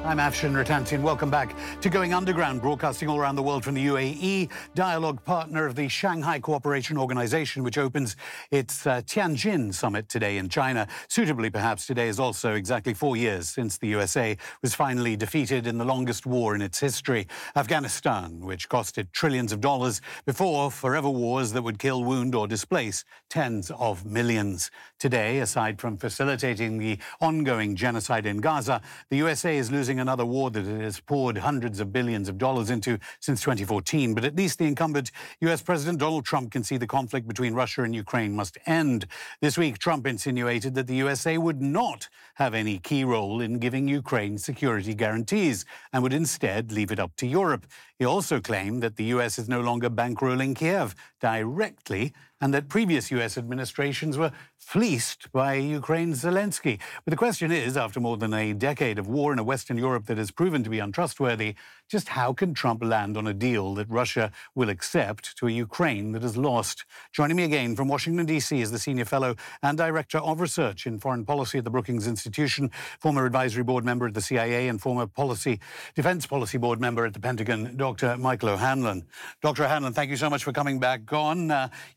I'm Afshin Rattansi. Welcome back to Going Underground, broadcasting all around the world from the UAE, dialogue partner of the Shanghai Cooperation Organization, which opens its Tianjin summit today in China. Suitably, perhaps, today is also exactly 4 years since the USA was finally defeated in the longest war in its history, Afghanistan, which cost it trillions of dollars before forever wars that would kill, wound, or displace tens of millions. Today, aside from facilitating the ongoing genocide in Gaza, the USA is losing another war that it has poured hundreds of billions of dollars into since 2014. But at least the incumbent US President Donald Trump can see the conflict between Russia and Ukraine must end. This week, Trump insinuated that the USA would not have any key role in giving Ukraine security guarantees and would instead leave it up to Europe. He also claimed that the US is no longer bankrolling Kiev directly and that previous US administrations were fleeced by Ukraine's Zelensky. But the question is, after more than a decade of war in a Western Europe that has proven to be untrustworthy, just how can Trump land on a deal that Russia will accept to a Ukraine that has lost? Joining me again from Washington, D.C. is the Senior Fellow and Director of Research in Foreign Policy at the Brookings Institution, former Advisory Board member at the CIA and former Defense Policy Board member at the Pentagon, Dr. Michael O'Hanlon. Dr. O'Hanlon, thank you so much for coming back on.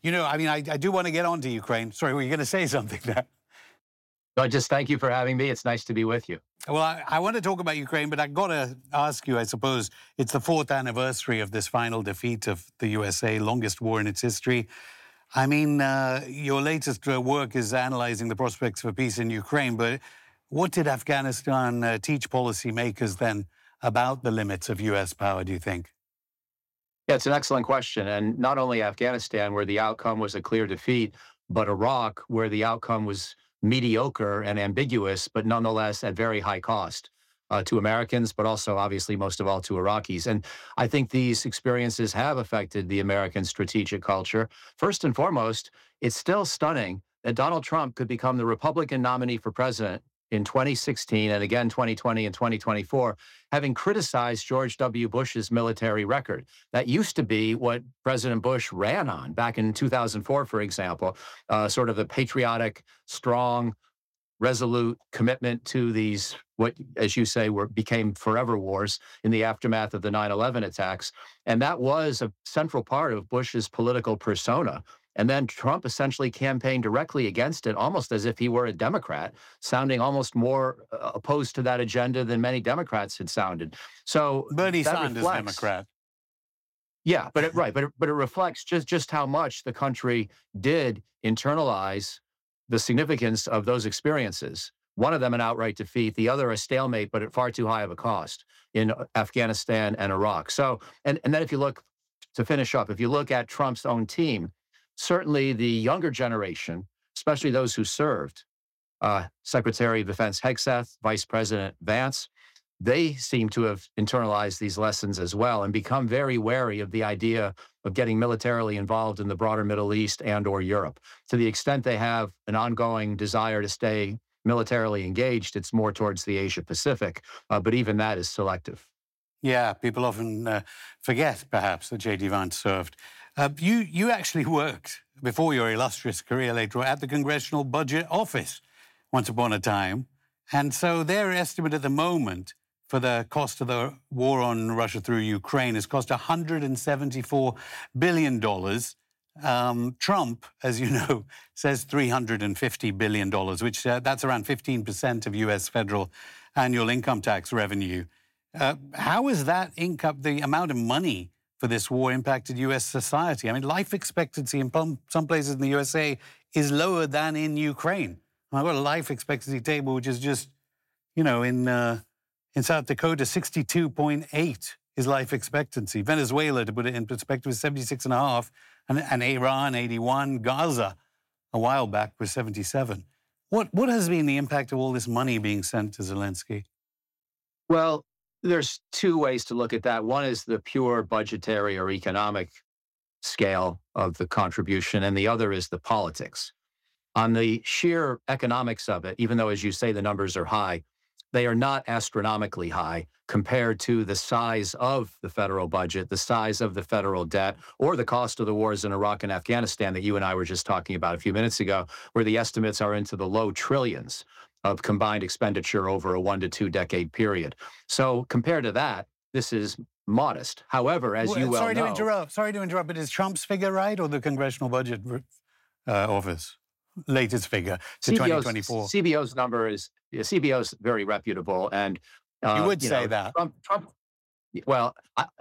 I do want to get on to Ukraine. Sorry, were you going to say something there? No, just thank you for having me. It's nice to be with you. Well, I want to talk about Ukraine, but I've got to ask you, I suppose, it's the 4th anniversary of this final defeat of the USA, longest war in its history. I mean, your latest work is analyzing the prospects for peace in Ukraine, but what did Afghanistan teach policymakers then about the limits of US power, do you think? Yeah, it's an excellent question. And not only Afghanistan, where the outcome was a clear defeat, but Iraq, where the outcome was mediocre and ambiguous, but nonetheless at very high cost to Americans, but also obviously most of all to Iraqis. And I think these experiences have affected the American strategic culture. First and foremost, it's still stunning that Donald Trump could become the Republican nominee for president in 2016 and again 2020 and 2024, having criticized George W. Bush's military record. That used to be what President Bush ran on back in 2004, for example, sort of the patriotic, strong, resolute commitment to these, what, as you say, became forever wars in the aftermath of the 9/11 attacks. And that was a central part of Bush's political persona. And then Trump essentially campaigned directly against it, almost as if he were a Democrat, sounding almost more opposed to that agenda than many Democrats had sounded. So Bernie Sanders, Democrat. Yeah, but it reflects just how much the country did internalize the significance of those experiences. One of them an outright defeat, the other a stalemate, but at far too high of a cost in Afghanistan and Iraq. So, and then if you look, to finish up, if you look at Trump's own team, certainly the younger generation, especially those who served, Secretary of Defense Hegseth, Vice President Vance, they seem to have internalized these lessons as well and become very wary of the idea of getting militarily involved in the broader Middle East and or Europe. To the extent they have an ongoing desire to stay militarily engaged, it's more towards the Asia Pacific, but even that is selective. Yeah, people often forget, perhaps, that J.D. Vance served. You actually worked, before your illustrious career later, at the Congressional Budget Office once upon a time. And so their estimate at the moment for the cost of the war on Russia through Ukraine has cost $174 billion. Trump, as you know, says $350 billion, which that's around 15% of U.S. federal annual income tax revenue. How has that income, the amount of money for this war, impacted U.S. society? I mean, life expectancy in some places in the USA is lower than in Ukraine. I've got a life expectancy table, which is just, in South Dakota, 62.8 is life expectancy. Venezuela, to put it in perspective, is 76.5, and Iran, 81. Gaza, a while back, was 77. What has been the impact of all this money being sent to Zelensky? Well, there's two ways to look at that. One is the pure budgetary or economic scale of the contribution, and the other is the politics. On the sheer economics of it, even though, as you say, the numbers are high, they are not astronomically high compared to the size of the federal budget, the size of the federal debt, or the cost of the wars in Iraq and Afghanistan that you and I were just talking about a few minutes ago, where the estimates are into the low trillions. of combined expenditure over a 1 to 2 decade period. So compared to that, this is modest. However, as you well know... Sorry to interrupt, but is Trump's figure right or the Congressional Budget Office latest figure to 2024? CBO's number is... CBO's very reputable. And you would say that. Trump, well,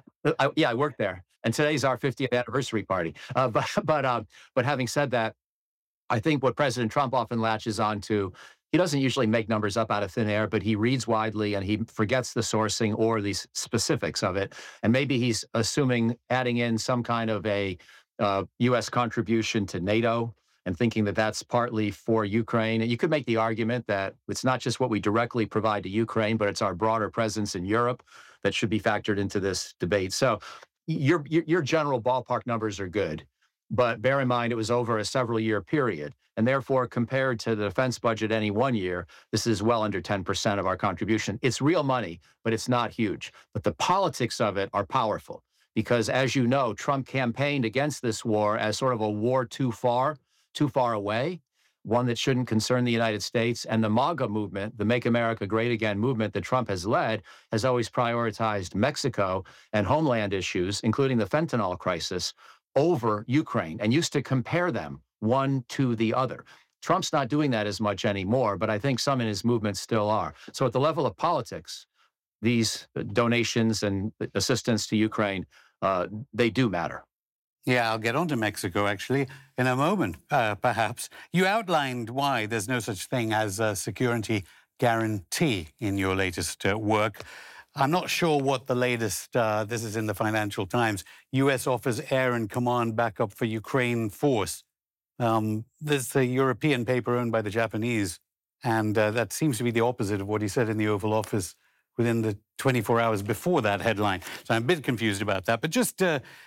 I worked there. And today's our 50th anniversary party. But having said that, I think what President Trump often latches on to, he doesn't usually make numbers up out of thin air, but he reads widely and he forgets the sourcing or the specifics of it. And maybe he's assuming adding in some kind of a U.S. contribution to NATO and thinking that that's partly for Ukraine. And you could make the argument that it's not just what we directly provide to Ukraine, but it's our broader presence in Europe that should be factored into this debate. So your general ballpark numbers are good, but bear in mind it was over a several-year period. And therefore, compared to the defense budget any one year, this is well under 10% of our contribution. It's real money, but it's not huge. But the politics of it are powerful because, as you know, Trump campaigned against this war as sort of a war too far away, one that shouldn't concern the United States. And the MAGA movement, the Make America Great Again movement that Trump has led, has always prioritized Mexico and homeland issues, including the fentanyl crisis, over Ukraine, and used to compare them one to the other. Trump's not doing that as much anymore, but I think some in his movement still are. So at the level of politics, these donations and assistance to Ukraine, they do matter. Yeah, I'll get on to Mexico, actually, in a moment, perhaps. You outlined why there's no such thing as a security guarantee in your latest work. I'm not sure what the latest, this is in the Financial Times, U.S. offers air and command backup for Ukraine force. There's a European paper owned by the Japanese, and that seems to be the opposite of what he said in the Oval Office within the 24 hours before that headline. So I'm a bit confused about that. But just,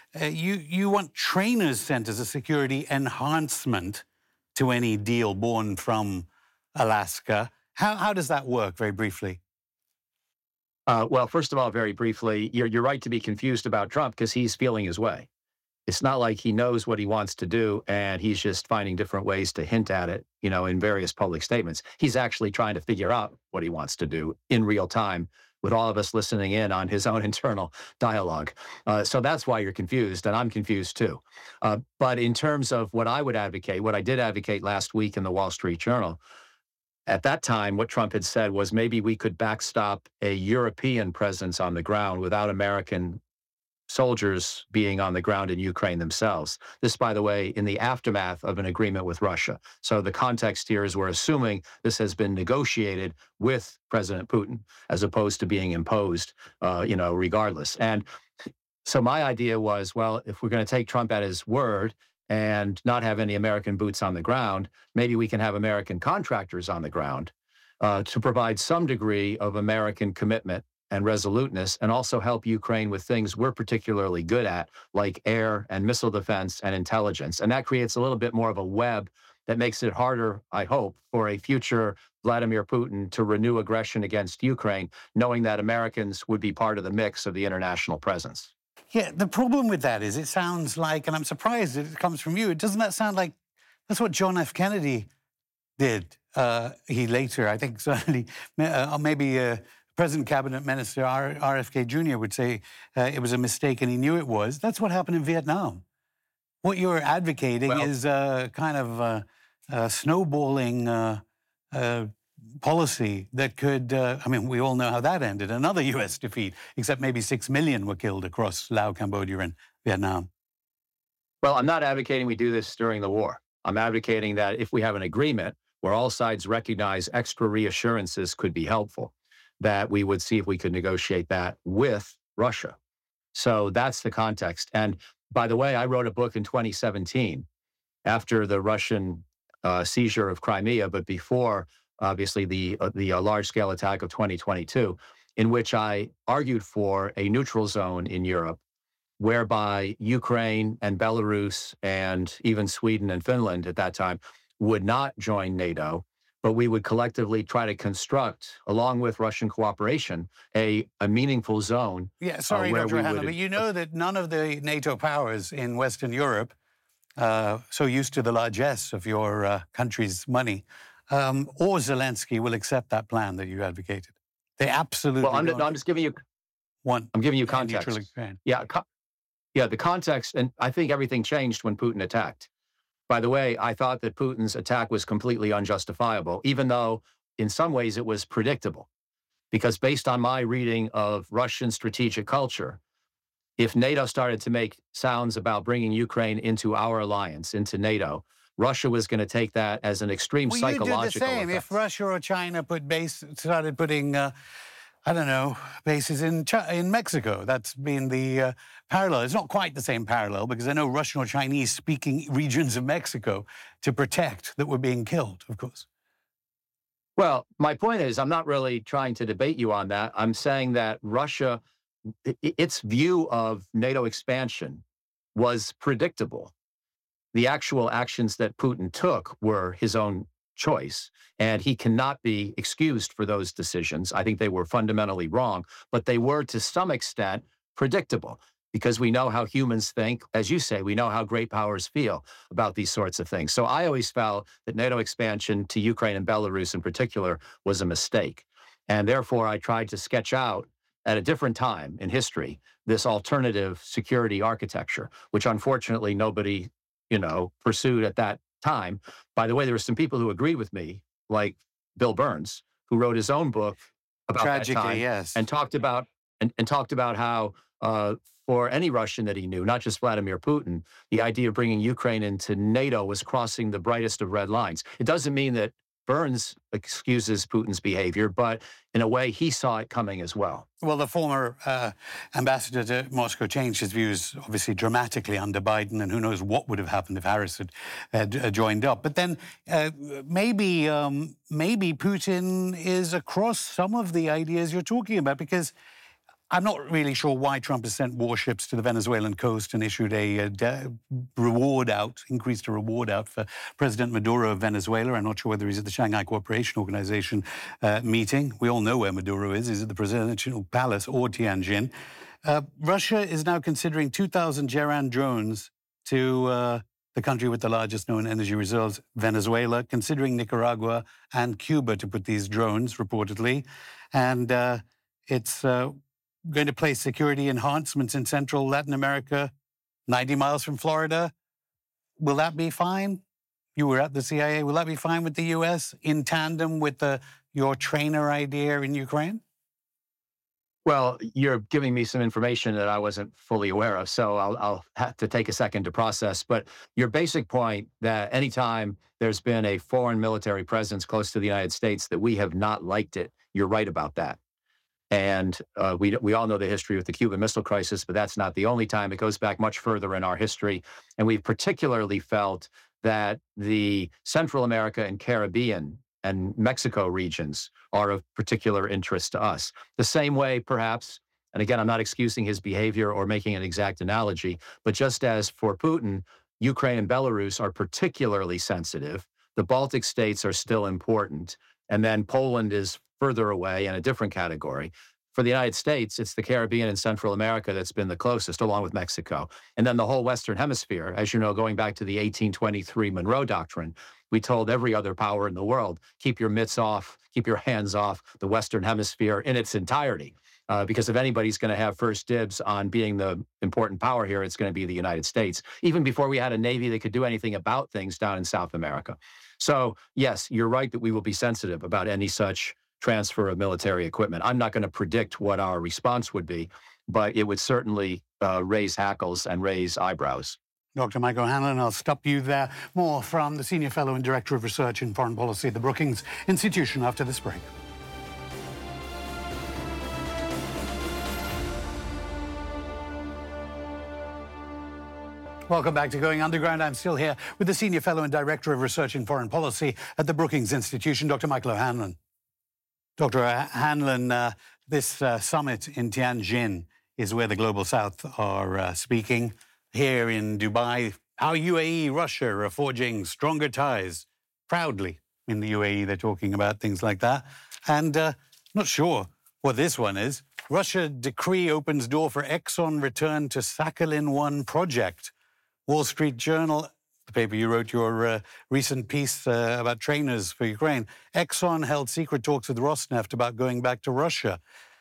you want trainers sent as a security enhancement to any deal born from Alaska. How does that work, very briefly? Well, first of all, very briefly, you're right to be confused about Trump because he's feeling his way. It's not like he knows what he wants to do and he's just finding different ways to hint at it, in various public statements. He's actually trying to figure out what he wants to do in real time with all of us listening in on his own internal dialogue. So that's why you're confused, and I'm confused too. But in terms of what I would advocate, what I did advocate last week in the Wall Street Journal, at that time, what Trump had said was maybe we could backstop a European presence on the ground without American soldiers being on the ground in Ukraine themselves. This, by the way, in the aftermath of an agreement with Russia. So the context here is we're assuming this has been negotiated with President Putin as opposed to being imposed, regardless. And so my idea was, well, if we're going to take Trump at his word and not have any American boots on the ground, maybe we can have American contractors on the ground to provide some degree of American commitment and resoluteness, and also help Ukraine with things we're particularly good at, like air and missile defense and intelligence. And that creates a little bit more of a web that makes it harder, I hope, for a future Vladimir Putin to renew aggression against Ukraine, knowing that Americans would be part of the mix of the international presence. Yeah, the problem with that is it sounds like, and I'm surprised it comes from you, doesn't that sound like that's what John F. Kennedy did? He later, I think, certainly, maybe President Cabinet Minister RFK Jr. would say it was a mistake and he knew it was. That's what happened in Vietnam. What you're advocating is kind of a snowballing policy that could, we all know how that ended, another U.S. defeat, except maybe 6 million were killed across Laos, Cambodia, and Vietnam. Well, I'm not advocating we do this during the war. I'm advocating that if we have an agreement where all sides recognize extra reassurances could be helpful, that we would see if we could negotiate that with Russia. So that's the context. And by the way, I wrote a book in 2017 after the Russian seizure of Crimea, but before, obviously, the large-scale attack of 2022, in which I argued for a neutral zone in Europe, whereby Ukraine and Belarus and even Sweden and Finland at that time would not join NATO, but we would collectively try to construct, along with Russian cooperation, a meaningful zone. Yeah, sorry, Dr. Hanna, but you know that none of the NATO powers in Western Europe, so used to the largesse of your country's money, or Zelensky will accept that plan that you advocated. They absolutely Well, I'm just giving you want. I'm giving you context. Yeah, the context, and I think everything changed when Putin attacked. By the way, I thought that Putin's attack was completely unjustifiable, even though in some ways it was predictable. Because based on my reading of Russian strategic culture, if NATO started to make sounds about bringing Ukraine into our alliance, into NATO, Russia was going to take that as an extreme psychological you do the same. effect. If Russia or China started putting, bases in Mexico, that's been the parallel. It's not quite the same parallel because I know Russian or Chinese speaking regions of Mexico to protect that were being killed, of course. Well, my point is, I'm not really trying to debate you on that. I'm saying that Russia, its view of NATO expansion was predictable. The actual actions that Putin took were his own choice, and he cannot be excused for those decisions. I think they were fundamentally wrong, but they were to some extent predictable because we know how humans think. As you say, we know how great powers feel about these sorts of things. So I always felt that NATO expansion to Ukraine and Belarus in particular was a mistake. And therefore, I tried to sketch out at a different time in history this alternative security architecture, which unfortunately nobody, pursued at that time. By the way, there were some people who agreed with me, like Bill Burns, who wrote his own book about that time, yes, and talked about how for any Russian that he knew, not just Vladimir Putin, the idea of bringing Ukraine into NATO was crossing the brightest of red lines. It doesn't mean that Burns excuses Putin's behavior, but in a way, he saw it coming as well. Well, the former ambassador to Moscow changed his views, obviously, dramatically under Biden, and who knows what would have happened if Harris had joined up. But then maybe Putin is across some of the ideas you're talking about, because I'm not really sure why Trump has sent warships to the Venezuelan coast and issued increased a reward out for President Maduro of Venezuela. I'm not sure whether he's at the Shanghai Cooperation Organization meeting. We all know where Maduro is. He's at the Presidential Palace or Tianjin. Russia is now considering 2,000 Geran drones to the country with the largest known energy reserves, Venezuela, considering Nicaragua and Cuba to put these drones, reportedly. And it's going to place security enhancements in central Latin America, 90 miles from Florida. Will that be fine? You were at the CIA. Will that be fine with the U.S. in tandem with your trainer idea in Ukraine? Well, you're giving me some information that I wasn't fully aware of, so I'll have to take a second to process. But your basic point that anytime there's been a foreign military presence close to the United States that we have not liked it, you're right about that. And we all know the history with the Cuban Missile Crisis, but that's not the only time. It goes back much further in our history. And we've particularly felt that the Central America and Caribbean and Mexico regions are of particular interest to us. The same way, perhaps, and again, I'm not excusing his behavior or making an exact analogy, but just as for Putin, Ukraine and Belarus are particularly sensitive, the Baltic states are still important, and then Poland is further away in a different category. For the United States, it's the Caribbean and Central America that's been the closest, along with Mexico. And then the whole Western Hemisphere, as you know, going back to the 1823 Monroe Doctrine, we told every other power in the world, keep your mitts off, keep your hands off the Western Hemisphere in its entirety. Because if anybody's going to have first dibs on being the important power here, it's going to be the United States, even before we had a Navy that could do anything about things down in South America. So, yes, you're right that we will be sensitive about any such transfer of military equipment. I'm not going to predict what our response would be, but it would certainly raise hackles and raise eyebrows. Dr. Michael Hanlon, I'll stop you there. More from the Senior Fellow and Director of Research in Foreign Policy at the Brookings Institution after this break. Welcome back to Going Underground. I'm still here with the Senior Fellow and Director of Research in Foreign Policy at the Brookings Institution, Dr. Michael O'Hanlon. Dr. Hanlon, this summit in Tianjin is where the Global South are speaking. Here in Dubai, how UAE, Russia are forging stronger ties. Proudly in the UAE, they're talking about things like that. And not sure what this one is. Russia decree opens door for Exxon return to Sakhalin-1 project. Wall Street Journal the paper you wrote your recent piece about trainers for Ukraine. Exxon held secret talks with Rosneft about going back to Russia.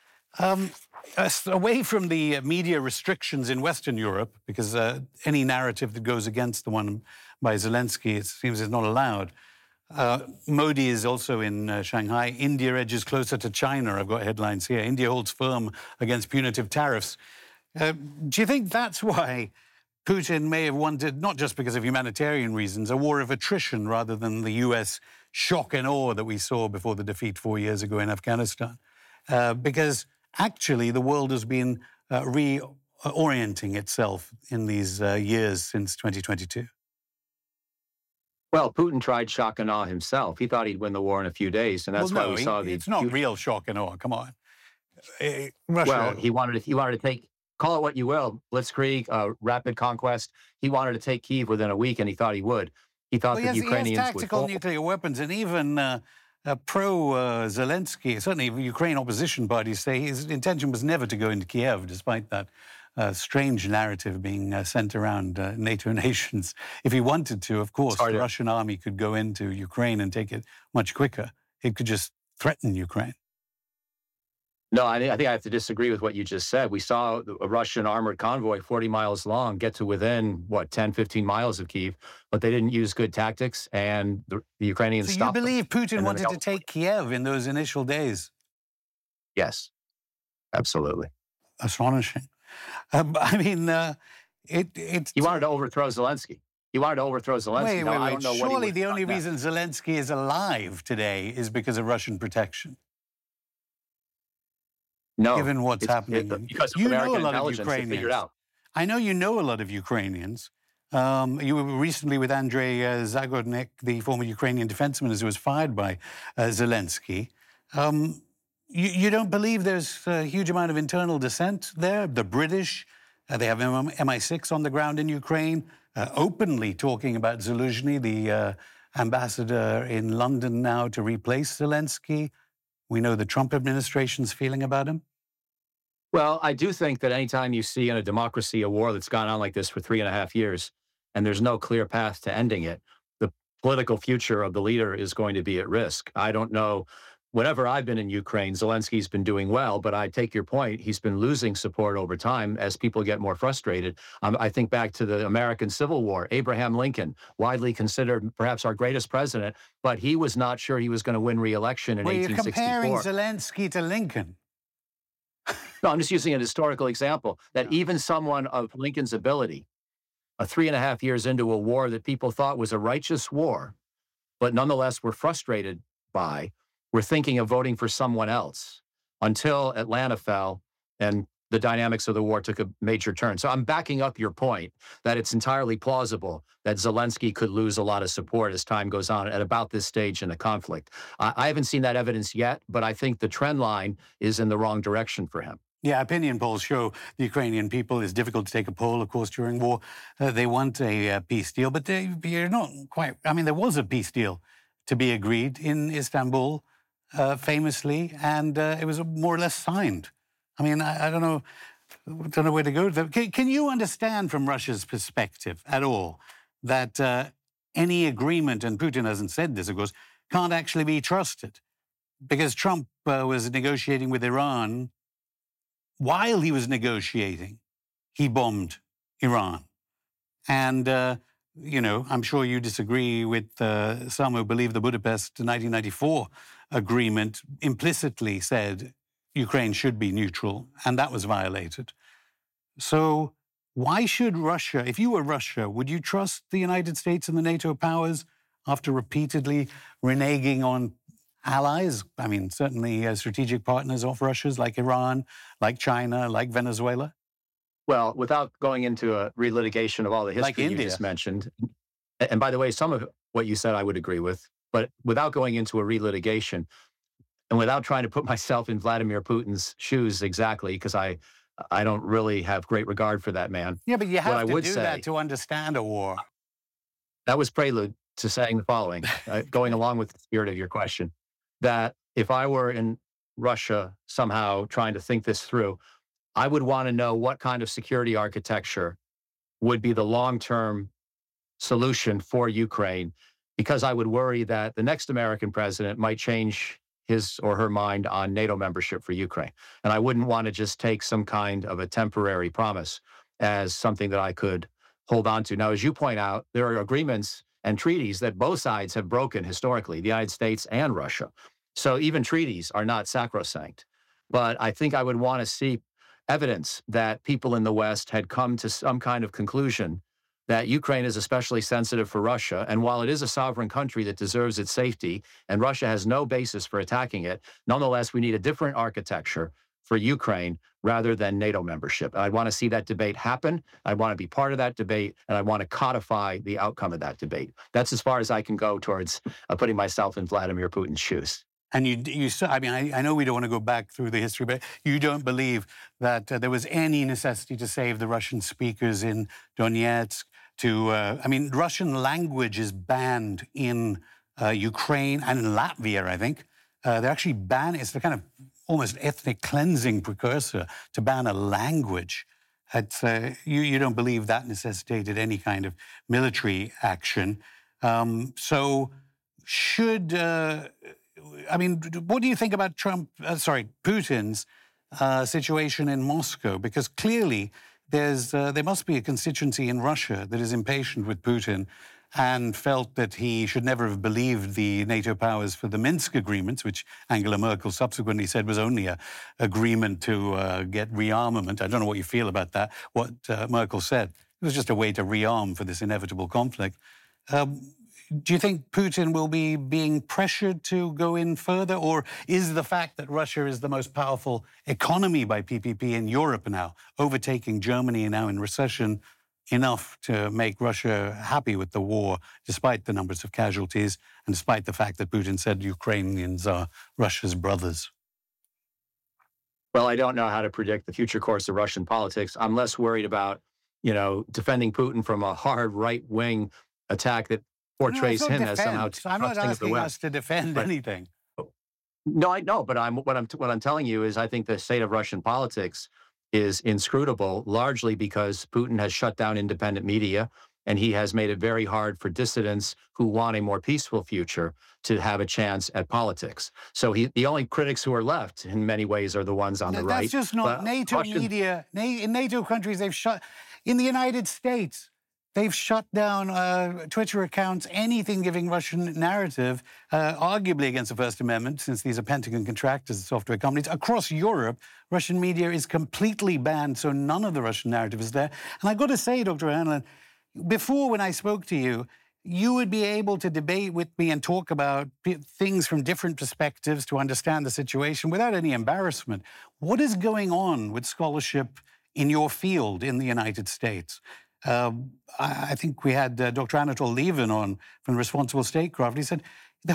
Away from the media restrictions in Western Europe, because any narrative that goes against the one by Zelensky, it seems, is not allowed. Modi is also in Shanghai. India edges closer to China. I've got headlines here. India holds firm against punitive tariffs. Do you think that's why Putin may have wanted, not just because of humanitarian reasons, a war of attrition rather than the US shock and awe that we saw before the defeat 4 years ago in Afghanistan? Because actually the world has been reorienting itself in these years since 2022. Well, Putin tried shock and awe himself. He thought he'd win the war in a few days, and that's why we saw the... It's not real shock and awe. Come on. Russia. Well, he wanted to take, call it what you will, blitzkrieg, rapid conquest. He wanted to take Kyiv within a week, and he thought he would. He thought that the Ukrainians he has tactical nuclear weapons, and even pro-Zelensky, certainly Ukraine opposition parties say his intention was never to go into Kiev, despite that strange narrative being sent around NATO nations. If he wanted to, of course, the Russian army could go into Ukraine and take it much quicker. It could just threaten Ukraine. No, I think I have to disagree with what you just said. We saw a Russian armored convoy 40 miles long get to within, 10, 15 miles of Kyiv, but they didn't use good tactics, and the Ukrainians stopped them. So you believe Putin wanted to take Kiev in those initial days? Yes, absolutely. Astonishing. I mean, he wanted to overthrow Zelensky. Wait. Surely the only reason Zelensky is alive today is because of Russian protection. No, given what's happening, because you know a lot of Ukrainians. I know you know a lot of Ukrainians. You were recently with Andrei Zagornik, the former Ukrainian defense minister who was fired by Zelensky. You don't believe there's a huge amount of internal dissent there? The British, they have MI6 on the ground in Ukraine, openly talking about Zaluzhny, the ambassador in London now to replace Zelensky. We know the Trump administration's feeling about him. Well, I do think that anytime you see in a democracy a war that's gone on like this for 3.5 years, and there's no clear path to ending it, the political future of the leader is going to be at risk. I don't know. Whenever I've been in Ukraine, Zelensky's been doing well, but I take your point. He's been losing support over time as people get more frustrated. I think back to the American Civil War. Abraham Lincoln, widely considered perhaps our greatest president, but he was not sure he was going to win re-election in 1864. You're comparing Zelensky to Lincoln. No, I'm just using an historical example that even someone of Lincoln's ability, 3.5 years into a war that people thought was a righteous war, but nonetheless were frustrated by, were thinking of voting for someone else until Atlanta fell and the dynamics of the war took a major turn. So I'm backing up your point that it's entirely plausible that Zelensky could lose a lot of support as time goes on at about this stage in the conflict. I haven't seen that evidence yet, but I think the trend line is in the wrong direction for him. Yeah, opinion polls show the Ukrainian people, it's difficult to take a poll, of course, during war. They want a peace deal, but you're not quite, I mean, there was a peace deal to be agreed in Istanbul, famously, and it was more or less signed. I mean, I don't know where to go. Can you understand from Russia's perspective at all that any agreement, and Putin hasn't said this, of course, can't actually be trusted? Because Trump was negotiating with Iran. While he was negotiating, he bombed Iran. And, I'm sure you disagree with some who believe the Budapest 1994 agreement implicitly said Ukraine should be neutral, and that was violated. So why should Russia, if you were Russia, would you trust the United States and the NATO powers after repeatedly reneging on allies? I mean, certainly strategic partners of Russia's like Iran, like China, like Venezuela? Well, without going into a relitigation of all the history you just mentioned, and by the way, some of what you said I would agree with, but without going into a relitigation and without trying to put myself in Vladimir Putin's shoes exactly, because I don't really have great regard for that man. Yeah, but you have to do that to understand a war. That was prelude to saying the following, going along with the spirit of your question, that if I were in Russia somehow trying to think this through, I would want to know what kind of security architecture would be the long-term solution for Ukraine, because I would worry that the next American president might change his or her mind on NATO membership for Ukraine. And I wouldn't want to just take some kind of a temporary promise as something that I could hold on to. Now, as you point out, there are agreements and treaties that both sides have broken historically, the United States and Russia. So even treaties are not sacrosanct. But I think I would want to see evidence that people in the West had come to some kind of conclusion that Ukraine is especially sensitive for Russia. And while it is a sovereign country that deserves its safety, and Russia has no basis for attacking it, nonetheless, we need a different architecture for Ukraine rather than NATO membership. And I want to see that debate happen. I want to be part of that debate, and I want to codify the outcome of that debate. That's as far as I can go towards putting myself in Vladimir Putin's shoes. And I mean, I know we don't want to go back through the history, but you don't believe that there was any necessity to save the Russian speakers in Donetsk. I mean, Russian language is banned in Ukraine and in Latvia, I think. They're actually banned. It's the kind of almost ethnic cleansing precursor to ban a language. You don't believe that necessitated any kind of military action. So should... I mean, what do you think about Putin's situation in Moscow? Because clearly there must be a constituency in Russia that is impatient with Putin and felt that he should never have believed the NATO powers for the Minsk agreements, which Angela Merkel subsequently said was only an agreement to get rearmament. I don't know what you feel about that, what Merkel said. It was just a way to rearm for this inevitable conflict. Do you think Putin will be being pressured to go in further? Or is the fact that Russia is the most powerful economy by PPP in Europe now, overtaking Germany now in recession, enough to make Russia happy with the war, despite the numbers of casualties and despite the fact that Putin said Ukrainians are Russia's brothers? Well, I don't know how to predict the future course of Russian politics. I'm less worried about, defending Putin from a hard right-wing attack that portrays him as somehow too I'm not trusting of the asking West. us to defend anything. No, I know, but what I'm telling you is I think the state of Russian politics is inscrutable, largely because Putin has shut down independent media, and he has made it very hard for dissidents who want a more peaceful future to have a chance at politics. So the only critics who are left, in many ways, are the ones on the right. That's just not NATO media. In NATO countries, they've shut. In the United States, they've shut down Twitter accounts, anything giving Russian narrative, arguably against the First Amendment, since these are Pentagon contractors and software companies. Across Europe, Russian media is completely banned, so none of the Russian narrative is there. And I've got to say, Dr. Hanlon, before when I spoke to you, you would be able to debate with me and talk about things from different perspectives to understand the situation without any embarrassment. What is going on with scholarship in your field in the United States? I think we had Dr. Anatol Lieven on from Responsible Statecraft. He said the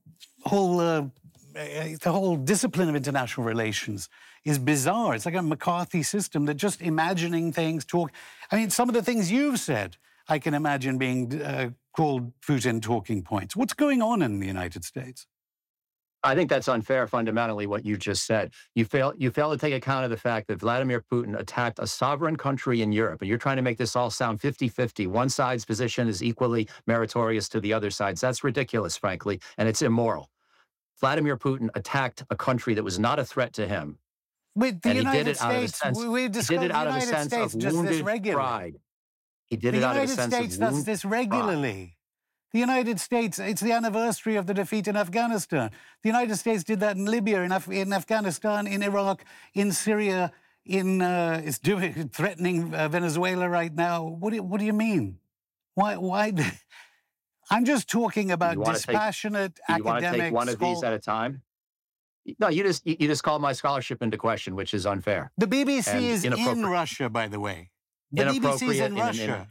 whole discipline of international relations is bizarre. It's like a McCarthy system that just imagining things, I mean, some of the things you've said, I can imagine being called Putin talking points. What's going on in the United States? I think that's unfair, fundamentally, what you just said. You fail to take account of the fact that Vladimir Putin attacked a sovereign country in Europe, and you're trying to make this all sound 50-50. One side's position is equally meritorious to the other side's. That's ridiculous, frankly, and it's immoral. Vladimir Putin attacked a country that was not a threat to him. With the United States, we discussed the United States does this regularly. He did it out of a sense of wounded pride. The United States does this regularly. The United States, it's the anniversary of the defeat in Afghanistan. The United States did that in Libya, in Afghanistan, in Iraq, in Syria, it's threatening Venezuela right now. What do you mean? Why? I'm just talking about dispassionate academics. You want to take one of these at a time? No, you just called my scholarship into question, which is unfair. The BBC is in Russia, by the way. The BBC is in Russia.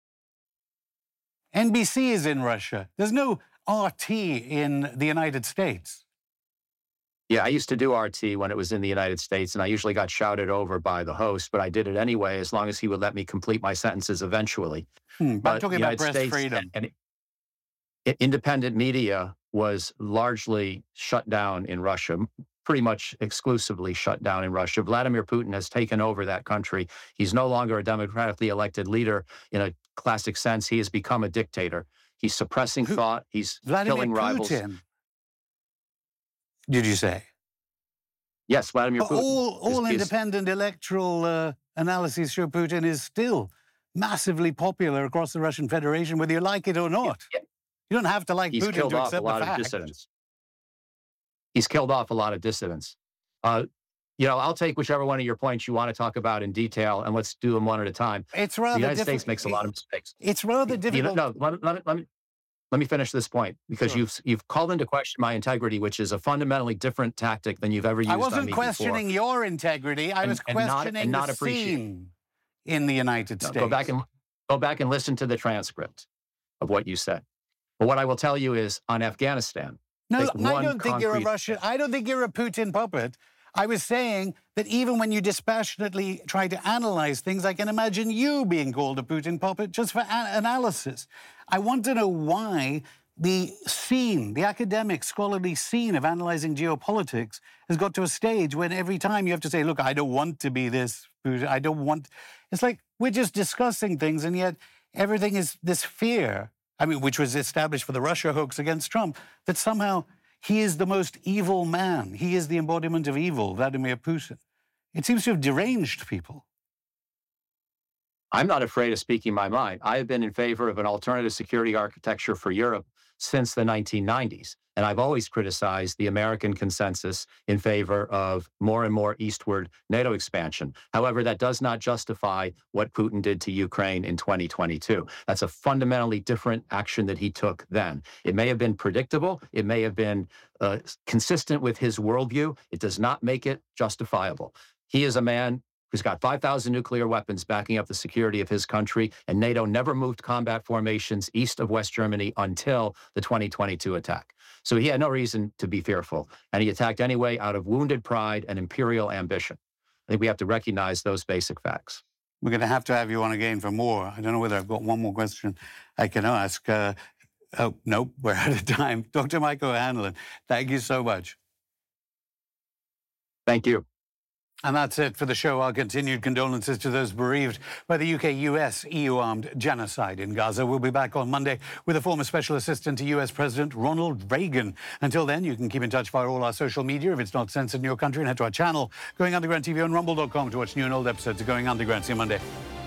NBC is in Russia. There's no RT in the United States. Yeah, I used to do RT when it was in the United States, and I usually got shouted over by the host, but I did it anyway, as long as he would let me complete my sentences eventually. But I'm talking about press freedom. And independent media was largely shut down in Russia, pretty much exclusively shut down in Russia. Vladimir Putin has taken over that country. He's no longer a democratically elected leader in a classic sense, he has become a dictator. He's suppressing thought. He's killing rivals. Putin, did you say? Yes, Vladimir Putin. All independent electoral analyses show Putin is still massively popular across the Russian Federation, whether you like it or not. You don't have to like Putin to accept the fact. Dissidents. He's killed off a lot of dissidents. I'll take whichever one of your points you want to talk about in detail, and let's do them one at a time. It's rather the United States makes a lot of mistakes. It's rather difficult. Let me finish this point, because Sure. you've called into question my integrity, which is a fundamentally different tactic than you've ever used. I wasn't questioning your integrity. I was questioning the scene in the United States. Go back and listen to the transcript of what you said. But what I will tell you is, on Afghanistan. No, I don't think you're a Russian. I don't think you're a Putin puppet. I was saying that even when you dispassionately try to analyze things, I can imagine you being called a Putin puppet just for analysis. I want to know why the scene, the academic, scholarly scene of analyzing geopolitics has got to a stage when every time you have to say, look, I don't want to be this, Putin. I don't want... It's like we're just discussing things, and yet everything is this fear, which was established for the Russia hoax against Trump, that somehow he is the most evil man. He is the embodiment of evil, Vladimir Putin. It seems to have deranged people. I'm not afraid of speaking my mind. I have been in favor of an alternative security architecture for Europe since the 1990s. And I've always criticized the American consensus in favor of more and more eastward NATO expansion. However, that does not justify what Putin did to Ukraine in 2022. That's a fundamentally different action that he took then. It may have been predictable. It may have been consistent with his worldview. It does not make it justifiable. He is a man who's got 5,000 nuclear weapons backing up the security of his country, and NATO never moved combat formations east of West Germany until the 2022 attack. So he had no reason to be fearful, and he attacked anyway out of wounded pride and imperial ambition. I think we have to recognize those basic facts. We're going to have you on again for more. I don't know whether I've got one more question I can ask. Oh, no, we're out of time. Dr. Mike O'Hanlon, thank you so much. Thank you. And that's it for the show. Our continued condolences to those bereaved by the UK-US EU-armed genocide in Gaza. We'll be back on Monday with a former special assistant to US President Ronald Reagan. Until then, you can keep in touch via all our social media if it's not censored in your country, and head to our channel, Going Underground TV, on rumble.com to watch new and old episodes of Going Underground. See you Monday.